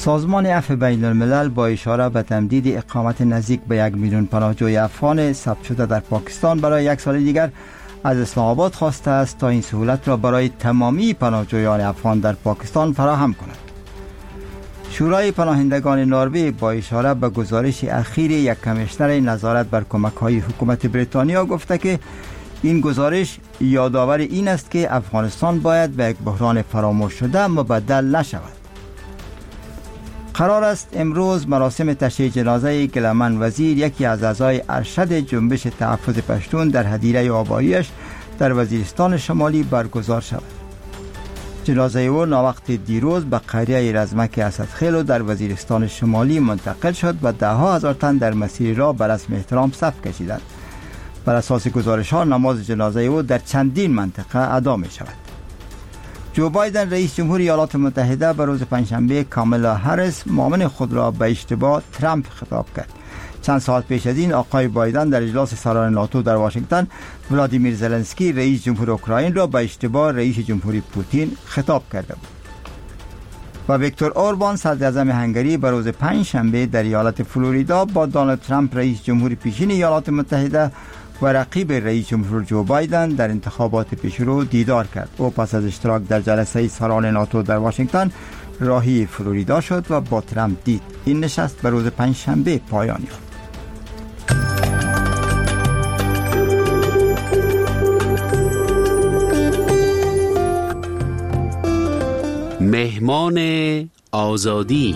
سازمان عفو بین الملل با اشاره به تمدید اقامت نزدیک به 1 میلیون پناهجوی افغان ثبت شده در پاکستان برای 1 سال دیگر از اسلام آباد خواسته است تا این سهولت را برای تمامی پناهجویان افغان در پاکستان فراهم کند. شورای پناهندگان نروژ با اشاره به گزارش اخیر یک کمیشنر نظارت بر کمک‌های حکومت بریتانیا گفته که این گزارش یادآور این است که افغانستان باید به یک بحران فراموش شده مبدل نشود. قرار است امروز مراسم تشییع جنازه گلمن وزیر، یکی از اعضای ارشد جنبش تحفظ پشتون، در هدیره آباییش در وزیرستان شمالی برگزار شود. جنازه او ناوقت دیروز به قریه رزمک اسدخیل در وزیرستان شمالی منتقل شد و ده ها هزار تن در مسیر راه به رسم احترام صف کشیدند. بر اساس گزارش ها نماز جنازه او در چندین منطقه ادا می شود. جو بایدن رئیس جمهوری ایالات متحده به روز پنجشنبه کامالا هریس معاون خود را به اشتباه ترامپ خطاب کرد. چند ساعت پیش از این آقای بایدن در اجلاس سران ناتو در واشنگتن ولادیمیر زلنسکی رئیس جمهور اوکراین را به اشتباه رئیس جمهوری پوتین خطاب کرده بود. و ویکتور اوربان صدر اعظم هنگری به روز پنجشنبه در ایالت فلوریدا با دونالد ترامپ رئیس جمهور پیشین ایالات متحده و رقیب رئیس جمهور جو بایدن در انتخابات پیشرو دیدار کرد. او پس از اشتراک در جلسه سران ناتو در واشنگتن راهی فلوریدا شد و با ترامپ دید. این نشست به روز پنجشنبه پایان یافت. مهمان آزادی.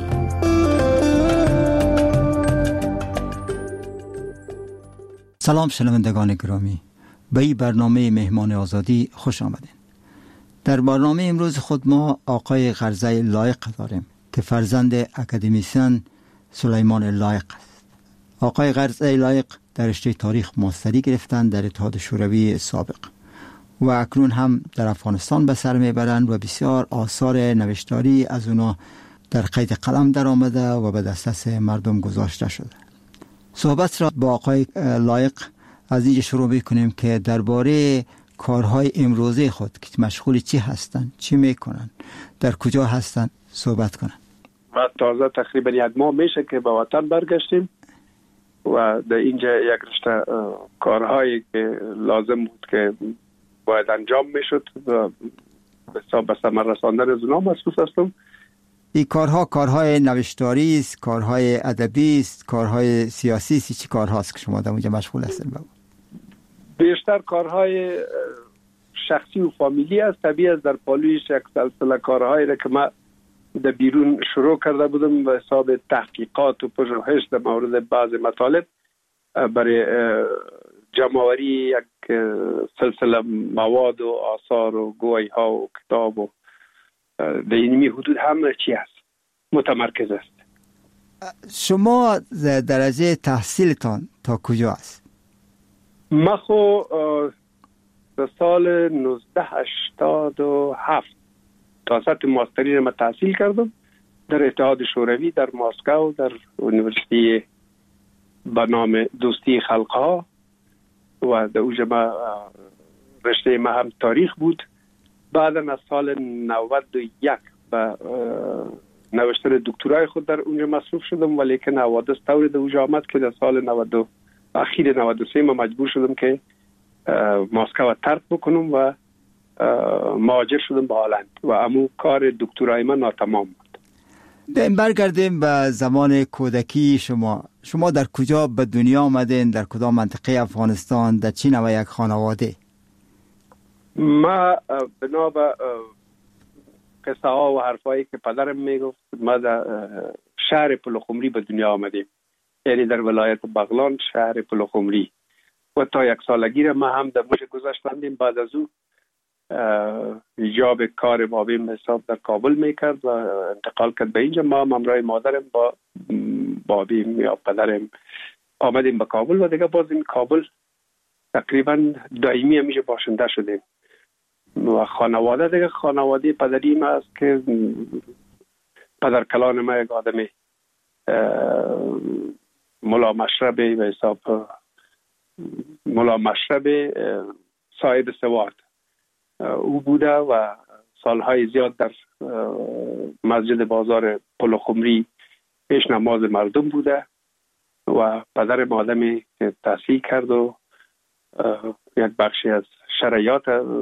سلام شنوندگان گرامی، به این برنامه مهمان آزادی خوش آمدین. در برنامه امروز خود ما آقای غرزه لایق داریم که فرزند اکادمیسین سلیمان لایق است. آقای غرزه لایق در رشته تاریخ ماستری گرفتند در اتحاد شوروی سابق و اکنون هم در افغانستان به سر میبرند و بسیار آثار نوشتاری از اونا در قید قلم در آمده و به دسترس مردم گذاشته شده. صحبت را با آقای لایق از اینجا شروع میکنیم که درباره کارهای امروزه خود که مشغول چی هستند، چی میکنن، در کجا هستند صحبت کنن. ما تازه تقریبا 1 ماه میشه که به وطن برگشتیم و در اینجا یک رشته کارهایی که لازم بود که باید انجام میشد و به ثمر رساندن از اونها مصروف هستم. این کارهای نوشتاری است، کارهای ادبی است، کارهای سیاسی است، چی کارهاست که شما در اونجا مشغول هستین؟ بیشتر کارهای شخصی و فامیلی است. طبیعی است در پالویش یک سلسله کارهایی را که من در بیرون شروع کرده بودم به حساب تحقیقات و پژوهش در مورد بعض مطالب برای جمع‌آوری یک سلسله مواد و آثار و گویی ها و کتاب و در اینمی حدود همه چی است متمرکز است. شما درجه تحصیلتان تا کجا است؟ من خو در سال 1987 تا سطح ماستری را تحصیل کردم در اتحاد شوروی در مسکو در یونیورسیتی به نام دوستی خلقها و در اونجا رشته ما هم تاریخ بود. بعد از سال 91 به نوشتن دکترای خود در اونجا مصروف شدم، ولی که حوادث طوری در اونجا آمد که در سال اخیر 93 ما مجبور شدم که مسکو ترک بکنم و مهاجر شدم به هلند و امو کار دکترای من ناتمام بود. برگردیم به زمان کودکی شما در کجا به دنیا آمدین؟ در کدام منطقه افغانستان؟ در چه نوع یک خانواده؟ ما بنا به قصه ها و حرفایی که پدرم میگفت ما در شهر پلخمری به دنیا آمدیم، یعنی در ولایت بغلان شهر پلخمری و تا 1 سالگی را ما هم در موش گذاشتندیم. بعد از او ایجاب کار بابیم حساب در کابل میکرد و انتقال کرد به اینجا. ما همراه مادرم با بابیم یا پدرم آمدیم به کابل و دیگه باز این کابل تقریبا دائمی همیشه باشنده شدیم و خانواده دیگه خانواده پدری ما است که پدر کلان ما یک آدم ملا مشربه به حساب ملا مشربه صاحب سواد او بوده و سالهای زیاد در مسجد بازار پل خمری پیش نماز مردم بوده و پدر آدمی که تحصیل کرد و یک بخشی از شرایط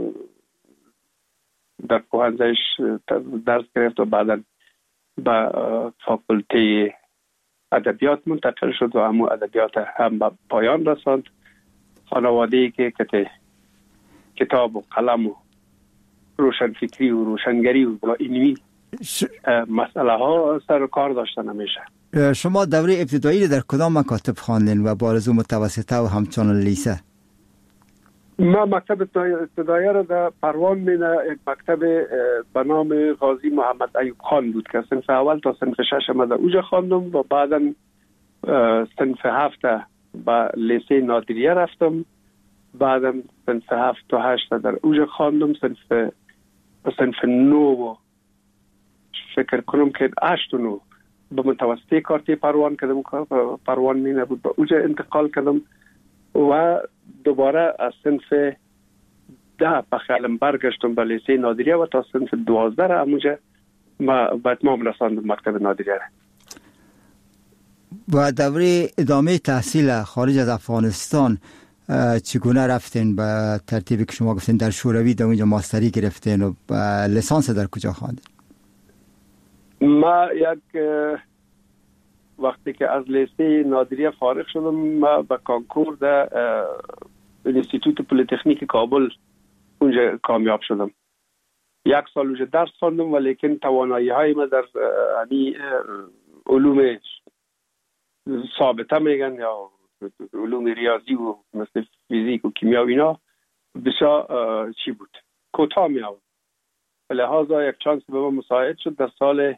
در پوهنزش درس گرفت و بعدا به فاکولته ادبیات منتقل شد و همون ادبیات هم به پایان رساند. خانواده‌ای که کتاب و قلم و روشنفکری و روشنگری و علمی مسئله ها سر کار داشتن همیشه. شما دوره ابتدایی در کدام مکاتب خواندین و بارزو متوسطه و همچنان لیسه؟ ما مکتب ابتدایی را در پروان مینه یک مکتب به نام غازی محمد ایوب خان بود که صنف اول تا صنف 6 ما در اوجا خواندم و بعدا صنف 7 به لیسه نادریه رفتم. بعدا صنف 7 تا 8 در اوجا خواندم. صنف 9 فکر کنم که 8 و 9 به متوسطه کارتی پروان کردم. پروان مینه بود به اوجا انتقال کردم و دوباره از صنف 10 به خیالم برگشتم به لیسه نادریه و تا صنف 12 را همونجا ما به اتمام رساندم مکتب نادریه. و دوره ادامه تحصیل خارج از افغانستان چگونه رفتین؟ به ترتیبی که شما گفتین در شوروی در اونجا ماستری گرفتین و لیسانس در کجا خواندین؟ ما وقتی که از لیسه نادریه فارغ شدم ما به کانکور در انستیتوت پلیتکنیک کابل اونجا کامیاب شدم. 1 سال اونجا درس خواندم ولیکن توانایی های ما در علوم ثابته میگن یا علوم ریاضی و مثل فیزیک و کیمیا و اینا بسیار چی بود کوتاه می آورد. لحاظا یک چانس به ما مساعد شد در سال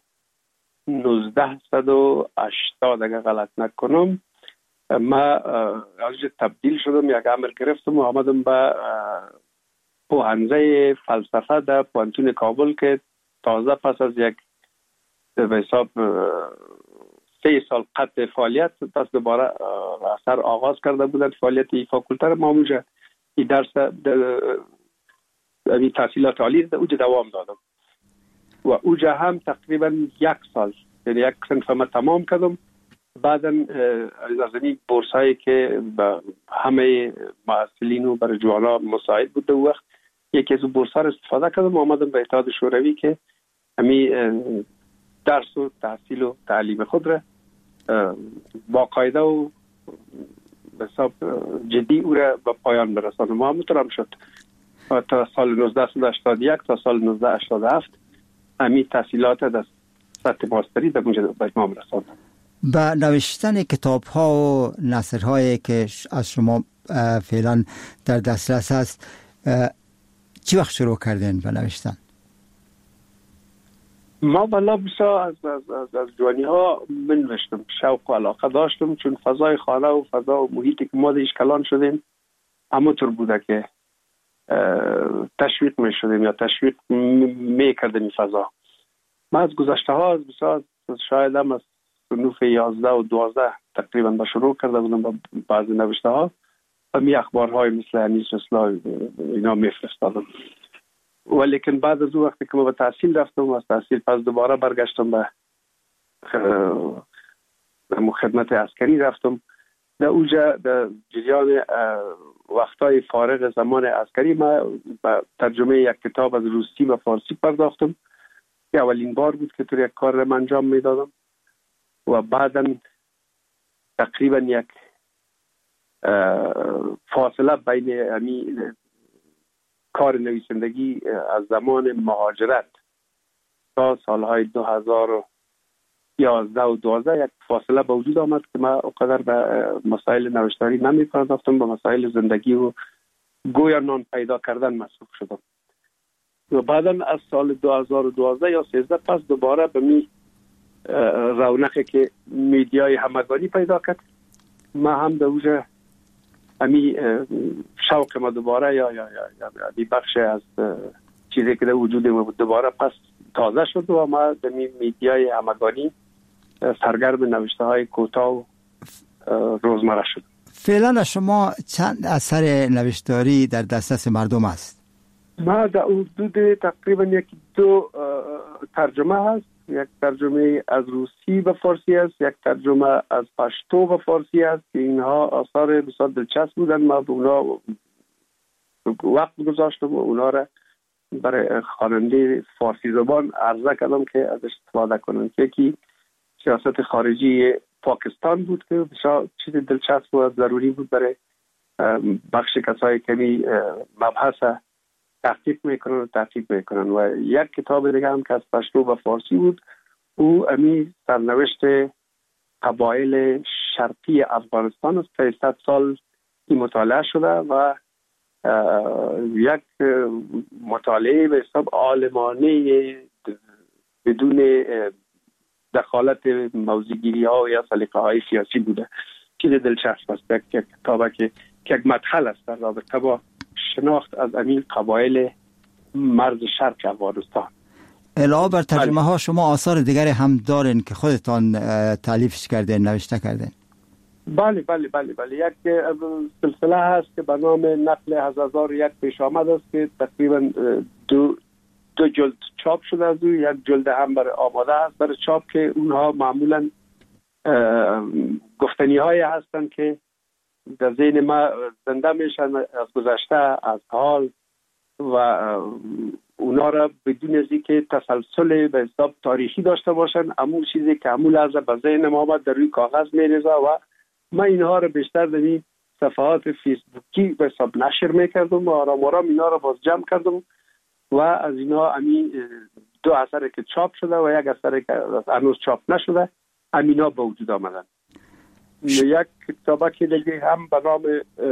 1980 اگر غلط نکنم ما از تبدیل شدم، یک عمل گرفتم و آمدم به پوهنزه فلسفه در پوهنتون کابل که تازه پس از یک به حساب 3 سال قطع فعالیت پس دوباره اثر آغاز کرده بودن فعالیت ای فاکولته ما اونجا این درس تحصیلات عالی در اونجا دوام دادم و اونجا هم تقریبا 1 سال یعنی 1 صنف ما تمام کردم. بعدا از این بورس هایی که به همه محصلین و برای جوانا مساعد بود در وقت یکی از بورس ها را استفاده کردم و آمدم به اتحاد شوروی که همی درس و تحصیل و تعلیم خود را باقاعده و به حساب جدی او را به پایان برسانم. ما همونطور هم شد تا سال 1981 تا سال 1987 همی تحصیلات در سطح ماستری در اونجا به اتمام رساندم. با نوشتن کتاب ها و نثر هایی که از شما فعلا در دسترس هست چی وقت شروع کردین به نوشتن؟ ما بلا بسا از جوانی ها بنوشتم، شوق و علاقه داشتم چون فضای خانه و فضا و محیطی که ما دیش کلان شدیم همونطور بوده که تشویق می شدیم یا تشویق می کردیم این فضا. ما از گذشته ها از بسا شاید هم از صنوف 11 و 12 تقریبا با شروع کرده بودم با بعضی نوشته ها و می اخبارهای مثل انیس رسلا اینا می فرستادم. ولیکن بعد از اون وقتی که ما به تحصیل رفتم و از تحصیل پس دوباره برگشتم به خدمت عسکری رفتم. در اونجا در جریان وقتای فارغ زمان عسکری ما به ترجمه یک کتاب از روسی و فارسی پرداختم که اولین بار بود که طور یک کار را انجام میدادم و بعدا تقریبا یک فاصله بین همین کار نویسندگی از زمان مهاجرت تا سالهای 2011 و 12 یک فاصله به وجود آمد که ما اونقدر به مسائل نوشتاری نمی پرداختم، به مسائل زندگی و گویا نان پیدا کردن مصروف شدم و بعدا از سال 2012 یا 13 پس دوباره به می رونقی که میدیای همگانی پیدا کرد ما هم به وجه امی شوق ما دوباره یا بی بخش از چیزی که در وجود ما بود دوباره پس تازه شد و ما در میدیای همگانی سرگرم نوشته های کوتاه و روزمره شد. فعلا شما چند اثر نوشتاری در دسترس مردم است؟ ما در حدود تقریبا 1-2 ترجمه هست، یک ترجمه از روسی به فارسی است، یک ترجمه از پشتو به فارسی است که اینها آثار بسیار دلچسب بودن. ما به اونا وقت گذاشتم و اونا را برای خواننده فارسی زبان عرضه کردم که ازش استفاده کنن. یکی سیاست خارجی پاکستان بود که بسیار چیز دلچسب و ضروری بود برای بخش کسایی که مبحث تحقیق میکنن و یک کتاب دیگه هم که از پشتو به فارسی بود، او امی سرنوشت قبایل شرقی افغانستان است که 100 سال این مطالعه شده و یک مطالعه به حساب عالمانه بدون دخالت موضوعگیری ها یا سلیقه های سیاسی بوده. چیز دلچسب است. یک کتابه که یک مدخل است در رابطه با شناخت از امین قبایل مرز شرق افغانستان. علاوه بر ترجمه ها شما آثار دیگری هم دارین که خودتان تالیفش کردین، نوشته کردین؟ بله. یک سلسله هست که به نام نقل از 1001 پیش آمد است که تقریبا دو جلد چاپ شده از او. یک جلد هم برای آماده است برای چاپ که اونها معمولا گفتنی های هستند که در ذهن ما زنده میشن از گذشته، از حال و اونا را بدون از اینکه تسلسل به حساب تاریخی داشته باشن، همون چیزی که همون لحظه به ذهن ما آمد در روی کاغذ میریزه و من اینها را بیشتر در این صفحات فیسبوکی به حساب نشر میکردم و آرام اینا را باز جمع کردم و از اینا همین 2 اثر که چاپ شده و یک اثر که هنوز چاپ نشده همینا به وجود آمدن. یک کتابه که دیگه هم به نام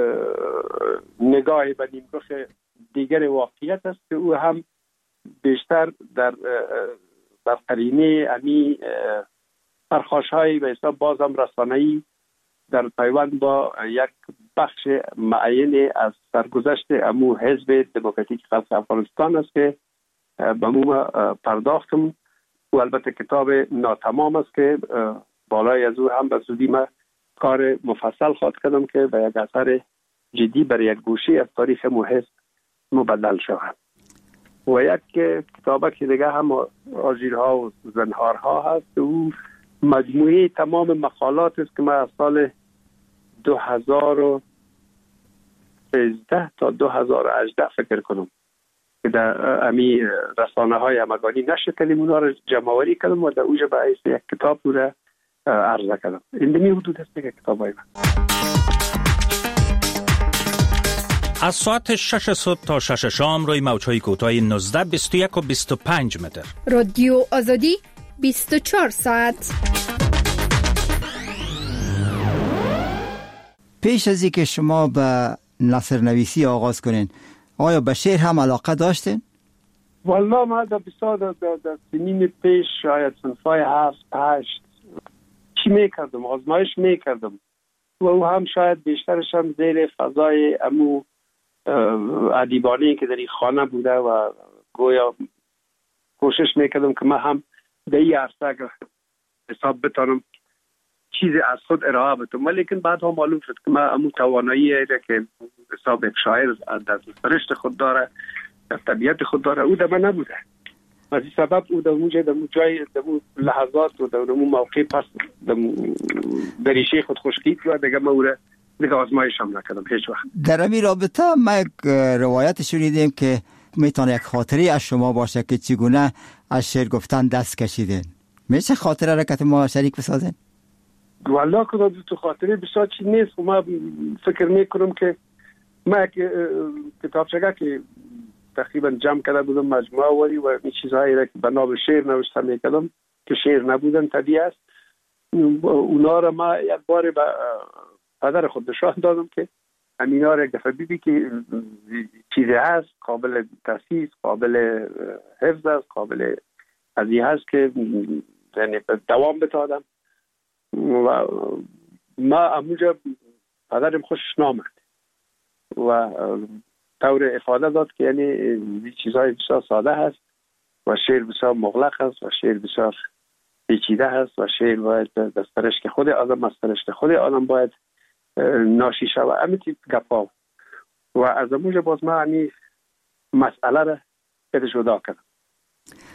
نگاه به نیمرخ دیگر واقعیت است که او هم بیشتر در قرینه امی پرخاش‌های به حساب بازم رسانه‌ای در پیوند با یک بخش معین از سرگذشت امو حزب دموکراتیک خلق افغانستان است که به مو پرداختم و البته کتاب ناتمام است که بالای از او هم به زودی ما کار مفصل خواهد کردم که به یک اثر جدی برای یک گوشه از تاریخ مو حزب مبدل شود. و یک کتابه که دیگه هم آژیرها و زنهارها هست، او مجموعه تمام مقالات است که من از سال 2013 تا 2018 فکر کنم که در امی رسانه های همگانی نشر کردیم، اونا رو جمع‌آوری کردم و در اوجه به حیث یک کتاب رو عرضه کردم. این دمی حدود است که کتابای من. از ساعت 6 صبح تا 6 شام روی موج‌های کوتاه 19 21 و 25 متر. رادیو آزادی 24 ساعت. پیش از اینکه شما به نثر نویسی آغاز کنین، آیا به شعر هم علاقه داشتین؟ والله ما در سنین پیش شاید صنفای 7-8 چی میکردم، آزمایش میکردم و او هم شاید بیشترش هم زیر فضای امو ادیبانی که در این خانه بوده و گویا کوشش میکردم که من هم در این عرصه حساب بتانم چیزی از خود ارائه بدم، ولیکن بعد هم معلوم شد که من امو توانایی که حساب یک شاعر در سرشت خود داره، در طبیعت خود داره، او در من نبوده. از این سبب او در جای در لحظات و در موقع پس در ریشه خود خشکید و دیگه من او را دیگه آزمایش هم نکردم هیچ وقت. در این رابطه ما یک روایت شنیدیم که میتونه یک خاطری از شما باشه که چگونه از شعر گفتن دست کشیدین. میشه خاطره را که ما شریک بسازین؟ والله که تو خاطره بسیار چیز نیست. ما فکر میکنم که ما کتابچه که تقریبا جمع کرده بودم مجموعه ولی و این چیزهایی را که به نام شعر نوشته میکردم که شعر نبودن طبیعی است، اونا را ما یک بار به پدر خود نشان دادم که همینا را یک دفعه بیدی که چیزی هست قابل تاسیس، قابل حفظ است، قابل ازی هست که یعنی دوام بتادم و ما اموجا پدرم خوشش نامد و طور افاده داد که یعنی چیزهای بسیار ساده هست و شعر بسیار مغلق است و شعر بسیار پیچیده هست و شعر باید دسترشت خود آدم است، سرشت خود آدم باید ناشی شود. امیتی گپا و از اموجا باز ما همی مسئله را پیدا جدا کردم.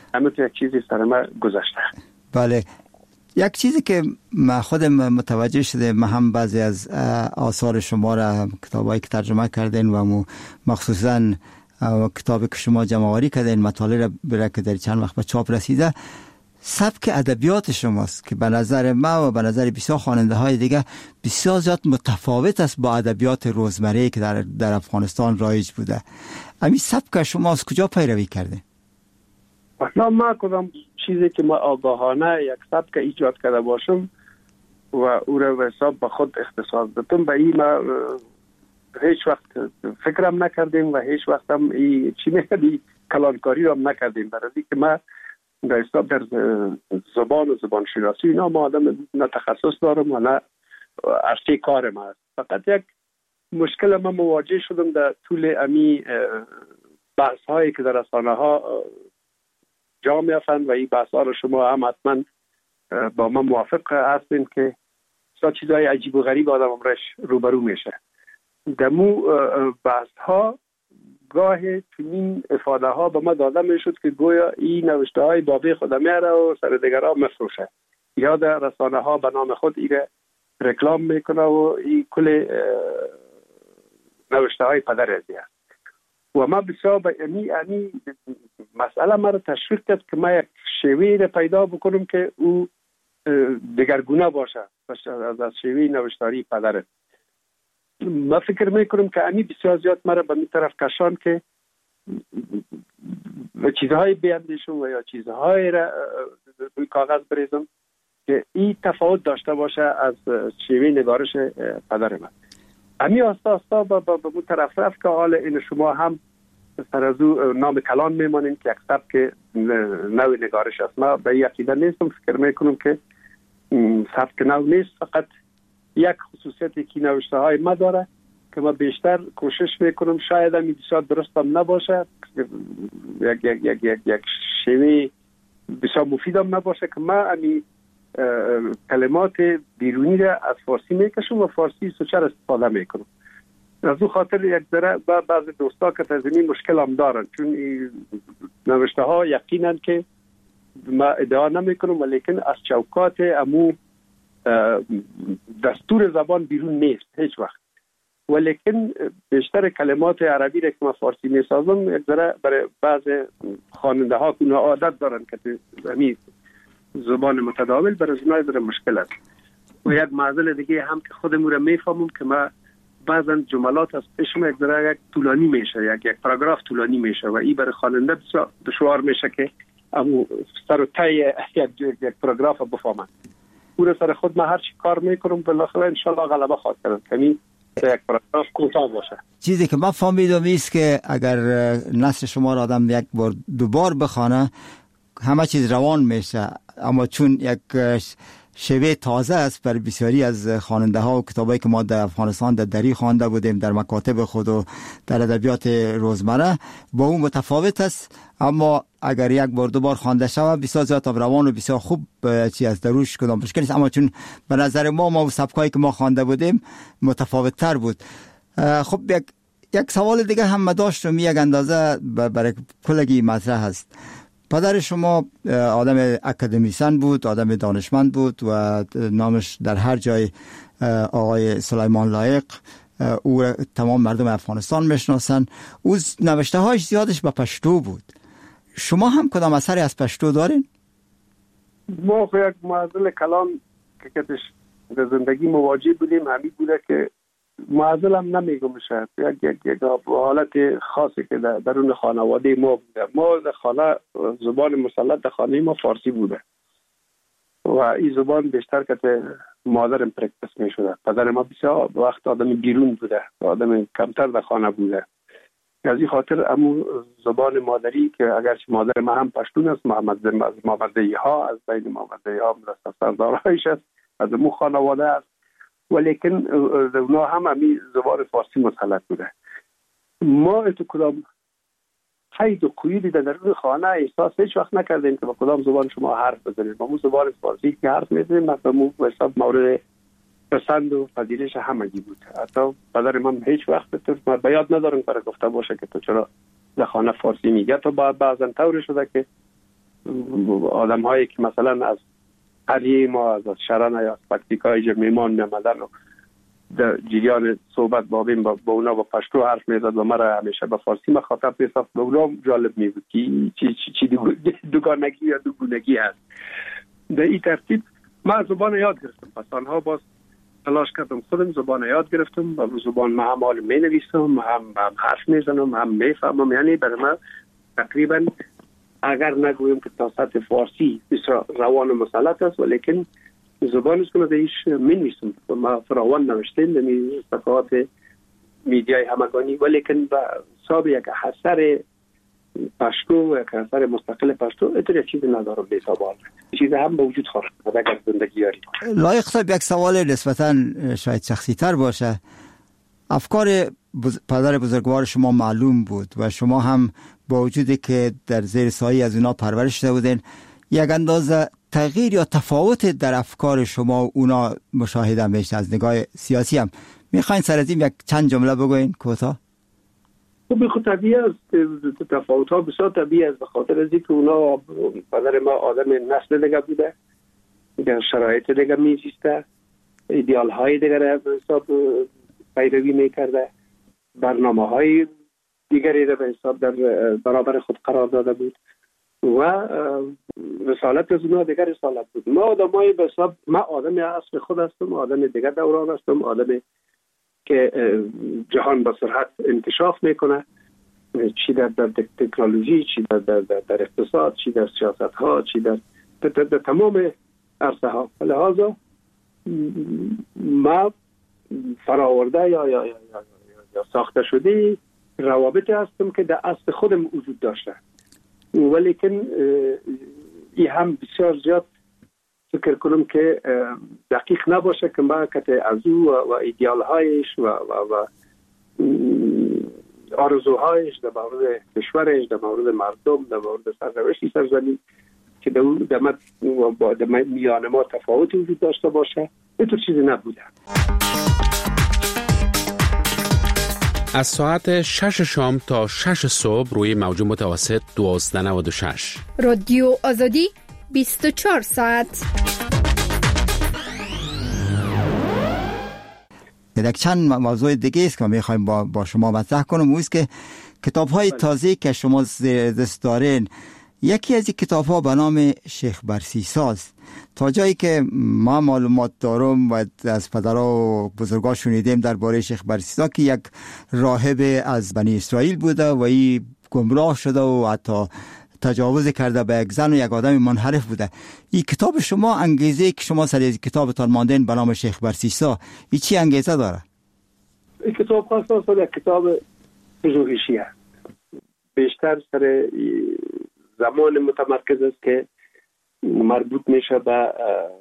همه یک چیزی سر ما گذشته. بله، یک چیزی که من خودم متوجه شده، من هم بعضی از آثار شما را کتابایی که ترجمه کردین و مخصوصا کتابی که شما جمع‌آوری کردین مطالعه را برای که در چند وقت به چاپ رسیده، سبک ادبیات شماست که به نظر ما و به نظر بسیار خواننده های دیگه بسیار زیاد متفاوت است با ادبیات روزمره که در افغانستان رایج بوده. همین سبک شما از کجا پیروی کرده؟ مثلا ما کدام چیزی که ما آگاهانه یک سبک ایجاد کرده باشم و او را به حساب به خود اختصاص دادم، به این ما هیچ وقت فکرم نکردیم و هیچ وقت هم چی میگه کلانکاری را هم نکردیم، برای که ما در حساب در زبان و زبان شناسی اینا ما آدم نه تخصص دارم و نه عرصه کار ما است. فقط یک مشکل ما مواجه شدم در طول امی بحث هایی که در رسانه ها جا میافتند و این بحث ها رو شما هم حتما با ما موافق هستین که چیزهای عجیب و غریب آدم امرش روبرو میشه. دمو بحث ها گاه چنین افاده ها به ما داده میشد که گویا این نوشته های بابی خود میاره و سر دیگرها مفروشه، یا در رسانه ها به نام خود ایره رکلام میکنه و این کل نوشته های پدر ازی است. و ما بسیار به این مسئله ما رو تشویق کرد که ما یک شیوه را پیدا بکنم که او دگرگونه باشه از شیوه نوشتاری پدر. ما فکر میکنم که امی بسیار زیاد مرا به می طرف کشان که چیزهای بیندیشم و یا چیزهای را روی کاغذ بریزم که این تفاوت داشته باشه از شیوه نگارش پدر من. امی آستا به می طرف رفت که حال این شما هم سر از او نام کلان میمانین که یک سبک نوع نگارش است. ما به یقیده نیستم، فکر میکنم که سبک نو نیست، فقط یک خصوصیتی که نوشته های ما داره که ما بیشتر کوشش میکنم شاید هم بسیار درست هم نباشه، یک شیوه بسیار مفید هم نباشه که ما امی کلمات بیرونی را از فارسی میکشم و فارسی سوچر استفاده میکنم. از او خاطر یک ذره بعض دوستا که تزمین مشکل هم دارن، چون نوشته ها یقینا که ما ادعا نمی کنم ولیکن از چوکات امو دستور زبان بیرون نیست هیچ وقت، ولیکن بیشتر کلمات عربی را که ما فارسی می سازم یک ذره برای بعض خواننده ها که عادت دارن که همین زبان متداول برای اونها ذره مشکل است. و یک معضل دیگه هم که خودمون را میفهمم که ما بعضا جملات از پیشم یک ذره یک طولانی میشه، یک پاراگراف طولانی میشه و این برای خواننده بسیار دشوار میشه که امو سر و ته یک پاراگراف بفهمن. او سر خود ما هر چی کار میکنم بالاخره انشالله غلبه خواهد کرد، یعنی یک پاراگراف کوتاه باشه. چیزی که من فهمیدم است که اگر نثر شما را آدم یک بار دوبار بخونه همه چیز روان میشه، اما چون یک شیوه تازه است بر بسیاری از خواننده ها و کتابایی که ما در افغانستان در دری خوانده بودیم در مکاتب خود و در ادبیات روزمره با اون متفاوت است، اما اگر یک بار دوبار خوانده شود بسیار زیاد روان و بسیار خوب چی از دروش کدام مشکل نیست، اما چون به نظر ما و سبکایی که ما خوانده بودیم متفاوت تر بود. خب یک سوال دیگه هم داشتم، یک اندازه برای کلگی مطرح هست. پدر شما آدم اکادمیسن بود، آدم دانشمند بود و نامش در هر جای آقای سلیمان لایق، او تمام مردم افغانستان میشناسن. او نوشته هاش زیادش به پشتو بود. شما هم کدام اثری از پشتو دارین؟ ما یک معضل کلام که کتش در زندگی مواجه بودیم همین بوده که معضل هم نمیگم شد، یک حالت خاصی که درون خانواده ما بوده. ما در خانه زبان مسلط در خانه ما فارسی بوده و این زبان بیشتر که مادرم پرکتس می شده. پدر ما بسیار وقت آدم بیرون بوده، آدم کمتر در خانه بوده. از این خاطر امو زبان مادری که اگرچه مادر ما هم پشتون است، محمدی ها از بین محمدی ها سردارهایش است، از امو خانواده است، ولیکن اونا هم همی زبان فارسی مسلط بوده. ما اتو کدام قید و قیودی در درون خانه احساس هیچ وقت نکردیم که با کدام زبان شما حرف بزنید. ما زبان فارسی که حرف میزنیم مثلا به حساب مورد پسند و پذیرش همگی بود. حتی پدر من هیچ وقت به یاد ندارم برای گفته باشه که تو چرا در خانه فارسی میگه. تو بعضا طور شده که آدم هایی که مثلا از قریه ما از شرن یا از پکتیکای جمیمان نمدن و در جریان صحبت بابیم با اونا با پشتو حرف میزد و مرا همیشه به فارسی مخاطب میساخت. به اونا جالب میبود که چی دوگانگی یا دوگونگی هست. در این ترتیب من زبان یاد گرفتم. پس آنها باز تلاش کردم خودم زبان یاد گرفتم و زبان ما هم حال می نویسم، هم حرف میزنم، هم میفهمم. یعنی برای من تقریبا اگر نگویم که تا سطح فارسی بسیار روان و مسلط است، ولیکن زبان است که من دیش می نویسم و ما فراوان نوشتیم در صفحات میدیای همگانی، ولیکن به حساب یک اثر پشتو، یک اثر مستقل پشتو اتر چیزی ندارم به حساب آن چیزی هم به وجود خواهد اگر زندگی یاری. لایق صاحب، یک سوال نسبتاً شاید شخصی تر باشه. افکار پدر بزرگوار شما معلوم بود و شما هم با وجودی که در زیر سایه از اونا پرورش شده بودین، یک اندازه تغییر یا تفاوت در افکار شما و اونا مشاهده میشه از نگاه سیاسی هم. میخواین سر از این یک چند جمله بگوین کوتاه؟ خب طبیعی است، تفاوت ها بسیار طبیعی است، به خاطر از اینکه اونا پدر ما آدم نسل دیگه بوده، در شرایط دیگه میزیسته، ایدئال های دیگه را به حساب پیروی میکرده، برنامه های دیگری را به حساب در برابر خود قرار داده بود و رسالت از اونا دیگر رسالت بود. ما آدمای به حساب، من آدم اصل خود هستم، آدم دیگر دوران هستم، آدم که جهان با سرعت انکشاف میکنه، چی در تکنولوژی، چی در اقتصاد، چی در سیاست ها، چی در تمام عرصه ها. لحاظا ما فراورده یا ساخته شده روابطی هستم که در اصل خودم وجود داشته، ولیکن این هم بسیار زیاد فکر کنم که دقیق نباشه که ما کت از او و ایدئال هایش و آرزوهایش در مورد کشورش، در مورد مردم، در مورد سرنوشت سرزمین که در میان ما تفاوتی وجود داشته باشه، اینطور چیزی نبوده. از ساعت 6 شام تا 6 صبح روی موج متوسط 1296 رادیو آزادی 24 ساعت. یک چند موضوع دیگه است که میخوایم با شما مطرح کنم، اوست که کتاب‌های تازه که شما زیر دست دارین، یکی از این کتاب‌ها به نام شیخ برسیساز. تا جایی که ما معلومات دارم و از پدرها و بزرگا شنیدیم درباره شیخ برسیسا که یک راهب از بنی اسرائیل بوده و این گمراه شده و حتی تجاوز کرده به یک زن و یک آدم منحرف بوده. این کتاب شما، انگیزه که شما سر از کتابتان ماندین به نام شیخ برسیسا، این چی انگیزه داره؟ این کتاب خاصا یک کتاب پژوهشی است، بیشتر سر زمان متمرکز است که مربوط میشه به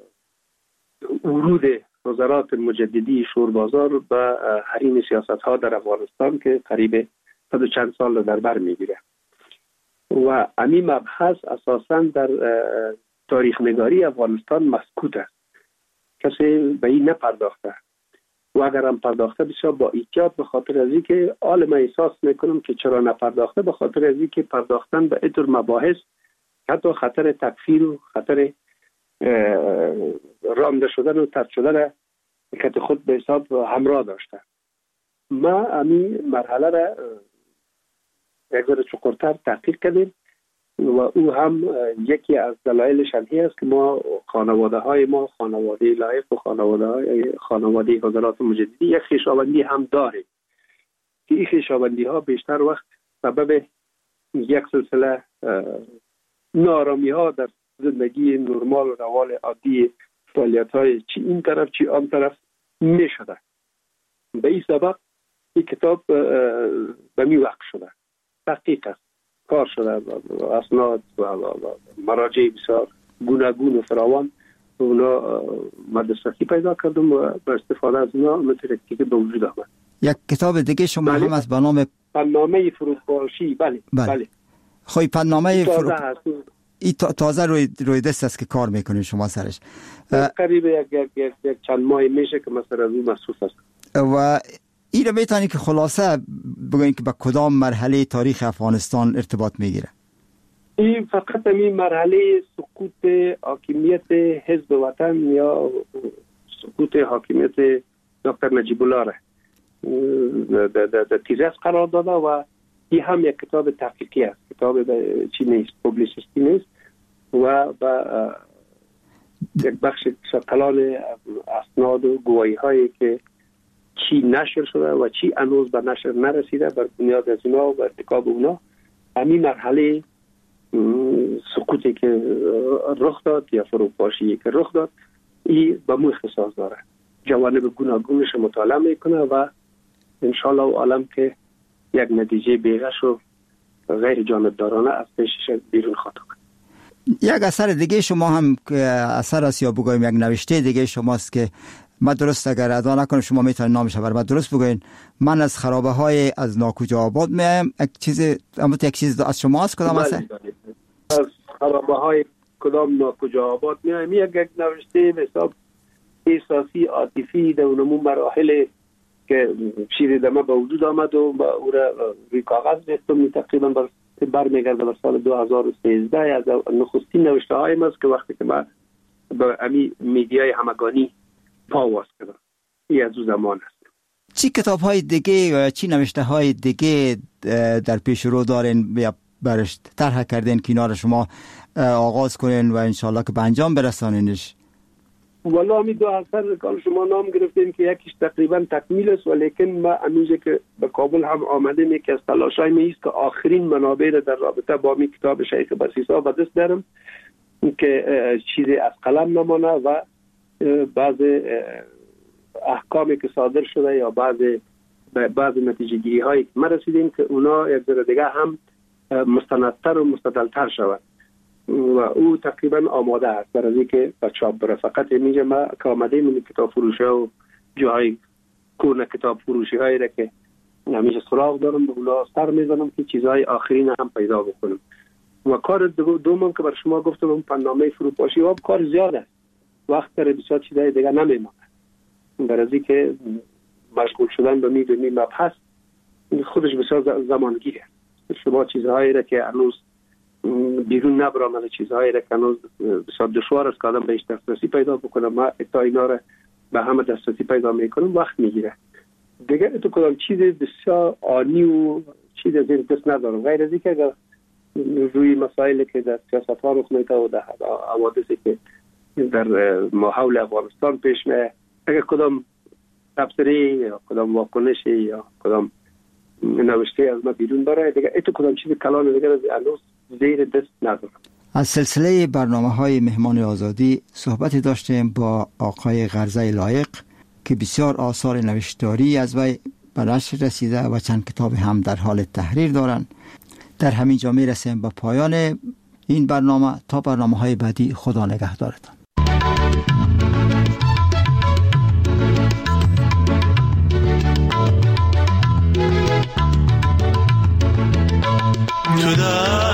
ورود وزارات مجددی شوربازار به حریم سیاست ها در افغانستان که قریب 100 و چند سال در بر میگیره و همین مبحث اساساً در تاریخ نگاری افغانستان مسکوت است، کسی به این نپرداخته و اگر هم پرداخته بسیار با احتیاط، به خاطر از اینکه عالم احساس میکنم که چرا نپرداخته، به خاطر از اینکه پرداختن به اینطور مباحث حتی خطر تکفیر و خطر رانده شدن و طرد شدن که خود به حساب همراه داشته. ما همین مرحله را یک ذره چقدرتر تحقیق کردیم و او هم یکی از دلایلش همی است که ما خانواده های ما، خانواده لایق و خانواده حضرات مجددی، یک خویشاوندی هم داریم که این خویشاوندی ها بیشتر وقت سبب یک سلسله نارامی ها در زندگی نرمال و روال عادی فعالیت های چی این طرف چی آن طرف می شده. به این سبب این کتاب به می وقت شده، تحقیق است، کار شده، اسناد و مراجع بسیار گوناگون و فراوان اونا مدرستی پیدا کردم و با استفاده از اونا مترکی که به وجود آمد. یک کتاب دیگه شما هم از به نام پنامه فروپاشی. بله. خوی پنامه فروپاشی این تازه روی دست است که کار میکنید شما سرش. قریب یک چند ماه میشه که مثلا از اون مصروف است. و این رو میتونی که خلاصه بگوین که به کدام مرحله تاریخ افغانستان ارتباط میگیره؟ این فقط همین مرحله سقوط حاکمیت حزب وطن یا سقوط حاکمیت دکتر نجیب الله را در تیرس قرار داده و این هم یک کتاب تحقیقی است، کتاب چی نیست، پوبلیسیستی نیست و یک بخش کلان اسناد و گواهی هایی که چی نشر شده و چی هنوز به نشر نرسیده، بر بنیاد از اونا و ارتکاب اونا همین مرحله سقوطی که رخ داد یا فروپاشی که رخ داد این به مو اختصاص داره. جوانب گوناگونش مطالعه میکنه و انشالله عالم که یک نتیجه بیغش و غیر جانبدارانه از پیشش بیرون خواهد آمد. یک اثر دیگه شما هم اثر است یا بگویم یک نوشته دیگه شماست که من درست اگر ادا نکنم شما میتونید نامش بر من درست بگوین. من از خرابه های از ناکجا آباد میایم. یک چیز از شما است کدام اثر؟ از خرابه های کدام ناکجا آباد میایم یک نوشته به حساب احساسی عاطفی در اونمون مراحل که شیر دمه به وجود آمد و او را روی کاغذ ریختم. تقریبا برمیگرده به سال 2013 از نخستین نوشته هایم است که وقتی که من به امی میدیای همگانی پاواز کردم. این از او زمان است. چی کتاب های دیگه یا چی نوشته های دیگه در پیش رو دارین یا برش طرح کردین که اینا رو شما آغاز کنین و انشالله که به انجام برسانینش؟ والا همی دو اثر که شما نام گرفتین که یکیش تقریبا تکمیل است، ولیکن ما امروزه که به کابل هم آمدیم یکی از تلاشای می است که آخرین منابع در رابطه با می کتاب شیخ بسیسا به دست دارم که چیزی از قلم نمانه و بعض احکامی که صادر شده یا بعض نتیجه گیری هایی که ما رسیدیم که اونا یک ذره دیگه هم مستندتر و مستدلتر شود و او تقریبا آماده است برای که به چاپ بره. فقط اینجا ما که آمده من کتاب فروشی و جای کورن کتاب فروشی هایی را که همیشه سراغ دارم به اونا سر میزنم که چیزهای آخرین هم پیدا بکنم. و کار دومم که بر شما گفتم اون پنامه فروپاشی و کار زیاد است، وقت داره بسیار چیزهای دیگه نمیمونه برای که مشغول شدن به می مبحث خودش بسیار زمانگیره. شما چیزهایی را که هنوز بیرون نبرامده، چیزهایی را که هنوز بسیار دشوار است که آدم بهش دسترسی پیدا بکنه، ما تا اینا را به همه دسترسی پیدا میکنم وقت میگیره دیگه. تو کدام چیز بسیار آنی و چیز از این دست ندارم غیر از اینکه اگر روی مسائلی که در سیاست ها رخ میده و در حوادثی که در ماحول افغانستان پیش میاد اگر کدام تبصره یا کدام واکنشی یا کدام نوشته از ما بیرون بره دیگه ایتو کدام چیز کلان دیگه از هنوز زیر دست ندارم. از سلسله برنامه‌های مهمان آزادی صحبتی داشتیم با آقای غرزه لایق که بسیار آثار نوشتاری از وی به نشر رسیده و چند کتاب هم در حال تحریر دارند. در همین جا میرسیم به پایان این برنامه. تا برنامه‌های بعدی خدا نگهدارتان. تو